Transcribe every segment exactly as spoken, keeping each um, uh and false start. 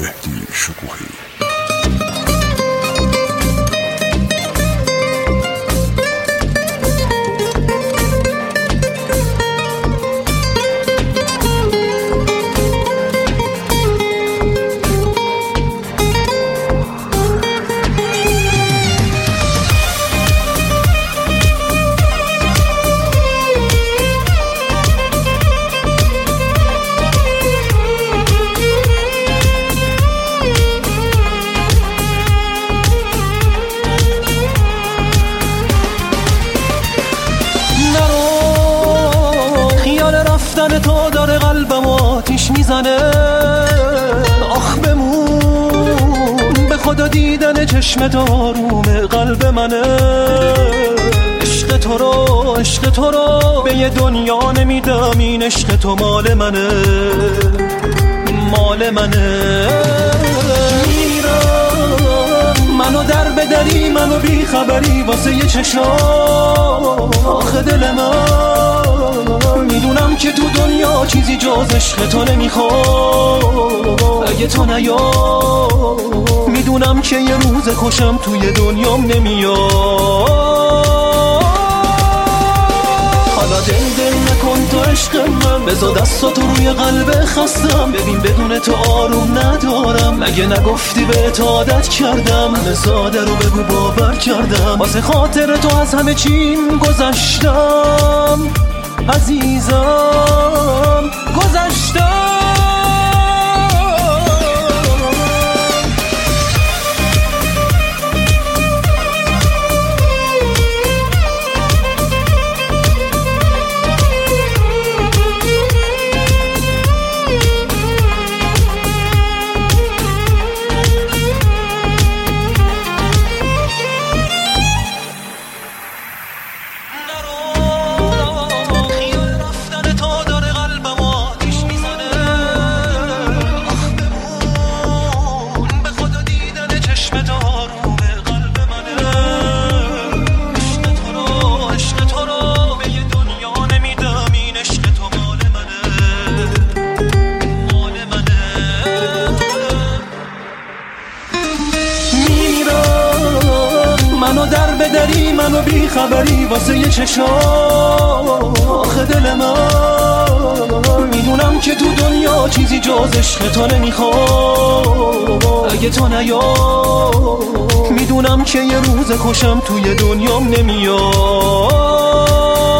مهدی شکوهی. تو داره قلبم آتیش میزنه، آخ بمون به خدا دیدن چشمت آروم قلب منه. عشق تو رو عشق تو رو به یه دنیا نمیدم، این عشق تو مال منه مال منه. میرم منو در بدری، منو بی خبری واسه یه چشم آخه دل من. میدونم که تو دنیا چیزی جز عشق تو نمیخوام اگه تو نیا. میدونم که یه روز خوشم توی دنیام نمیاد. حالا دل دل نکن تو عشق من، بذار دستاتو روی قلب خستم. ببین بدون تو آروم ندارم، مگه نگفتی به عادت کردم. ساده رو بگو باور کردم، واسه خاطر تو از همه چیم گذشتم عزیزم گذشتم. منو در بدری، منو بی خبری واسه یه چشم آخه دل من. میدونم که تو دنیا چیزی جز عشق تو نمیخوام اگه تو نیا. میدونم که یه روز خوشم توی دنیام نمیاد.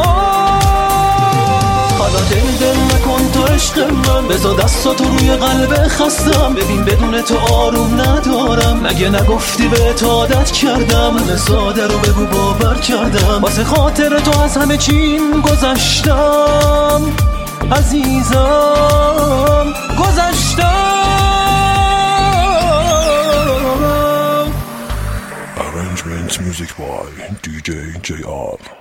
حالا دل دل نکن تو عشق من، بذار دستاتو روی قلب خستم. ببین بدون تو آروم ندارم، مگه نگفتی به عادت کردم. ساده رو بگو باور کردم، واسه خاطر تو از همه چیم گذشتم عزیزم گذشتم. Arrangement music by دی جی جی آر.